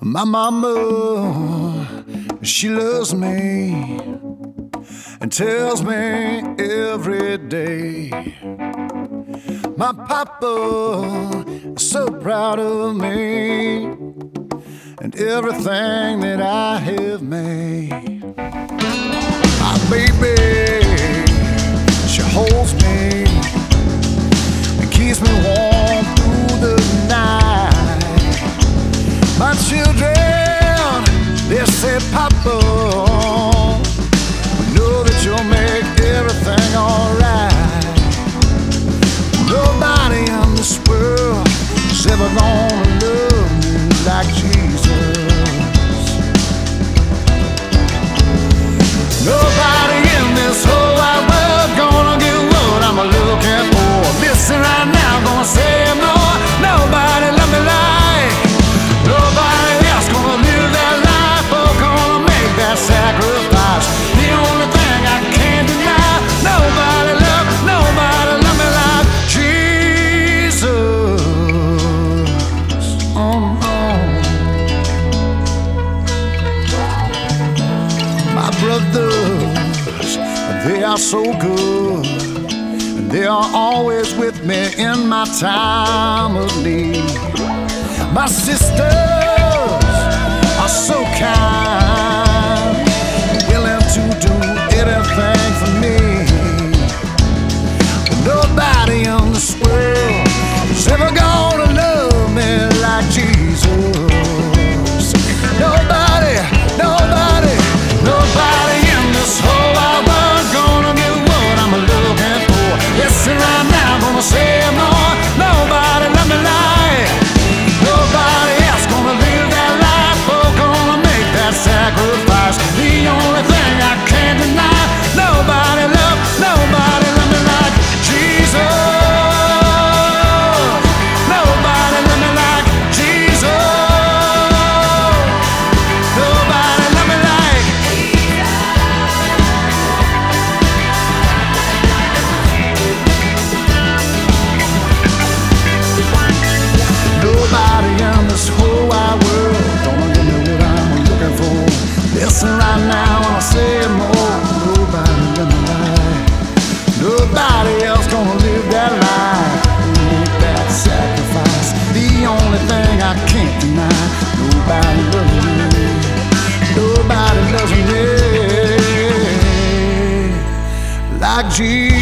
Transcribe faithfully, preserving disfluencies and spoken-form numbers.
My mama, she loves me and tells me every day. My papa is so proud of me and everything that I have made. My baby, she holds me and keeps me warm through the night. My children, they say, Papa, we know that you'll make everything alright. Nobody in this world is ever gonna love me like Jesus. Nobody in this whole wide world gonna get what I'm looking for. Listen right now, gonna say more. Nobody love me like, nobody else gonna live that life or gonna make that sacrifice. The only thing I can't deny, nobody love, nobody love me like Jesus. Oh no. My brothers, they are so good. They are always with me in my time of need. My sisters are so kind, willing to do anything for me. Nobody in this world is ever gonna love me like Jesus. Nobody, nobody, nobody in this whole wide world gonna get what I'm looking for. Listen right now, gonna say more. Nobody love me like, nobody else gonna live that life or gonna make that sacrifice. The only thing I can't deny, nobody love, nobody love me like Jesus. Nobody love me like Jesus. Nobody love me like nobody in this whole wide world gonna give me what I'm looking for. Listen right now, I'll say more. Nobody in the life, nobody else gonna live that life, make that sacrifice. The only thing I can't deny, nobody loves me, nobody loves me like Jesus.